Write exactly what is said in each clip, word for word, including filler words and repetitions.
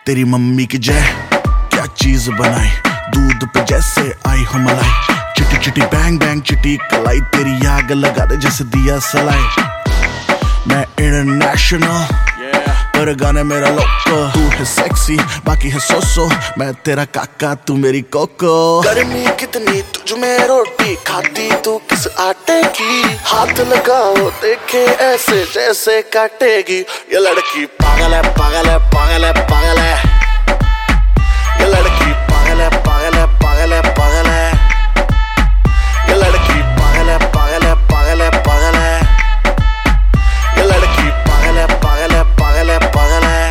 तेरी मम्मी की जय, क्या चीज बनाई, दूध पे जैसे आई हो मलाई। चिटी चिटी बैंग बैंग चिटी कलाई, तेरी आग लगा दे जैसे दिया सलाई। मैं इंटरनेशनल पर गाने मेरा लोको, तू है सेक्सी बाकी है सोसो, मैं तेरा काका तू मेरी कोको। गर्मी कितनी तुझ में रोटी खाती तू किस आटे की, हाथ लगाओ देखे ऐसे जैसे काटेगी। ये लड़की पागल है पागल है पागल है पागल है, ये लड़की पागल है पागल है पागल है पागल है, ये लड़की पागल है पागल है पागल है पागल है, ये लड़की पागल है पागल है पागल है पागल है।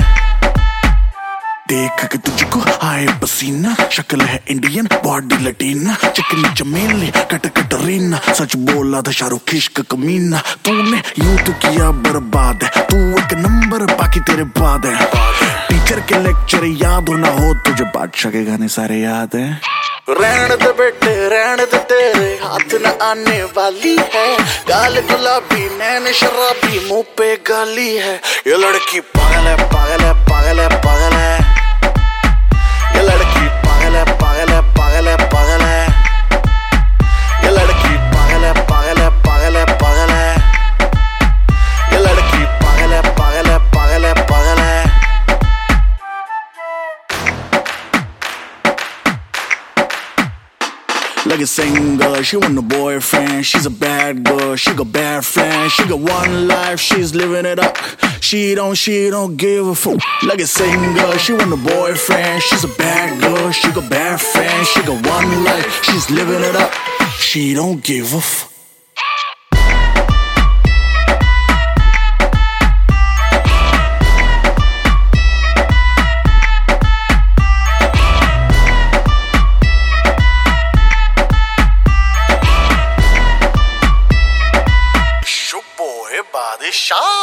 देख के तुझको आए पसीना, शक्ल है इंडियन बॉडी लटीना, चिकनी चमेली कट कटरीना, सच बोला था शाहरुख इश्क कमीना। तूने यूं तो किया बर्बाद है, तू एक नंबर बाकी तेरे बाद है। टीचर के लेक्चर याद हो ना हो तुझे, बादशाह के गाने सारे याद है। रहने दे बेटे रहने दे, तेरे हाथ न आने वाली है, गाल गुलाबी नैन शराबी मुंह पे गाली है। ये लड़की पागल है पागल है पागल है पागल है, ये लड़की पागल है पागल है पागल है पागल है, ये लड़की पागल है पागल है पागल है पागल है, ये लड़की पागल है पागल है पागल है पागल है। Like a single, she want a boyfriend. She's a bad girl, she got bad friends. She got one life, she's living it up. She don't, she don't give a fuck. Like a single, she want a boyfriend. She's a bad girl, she got bad friends. She got one life, she's living it up. She don't give a fuck. Shah.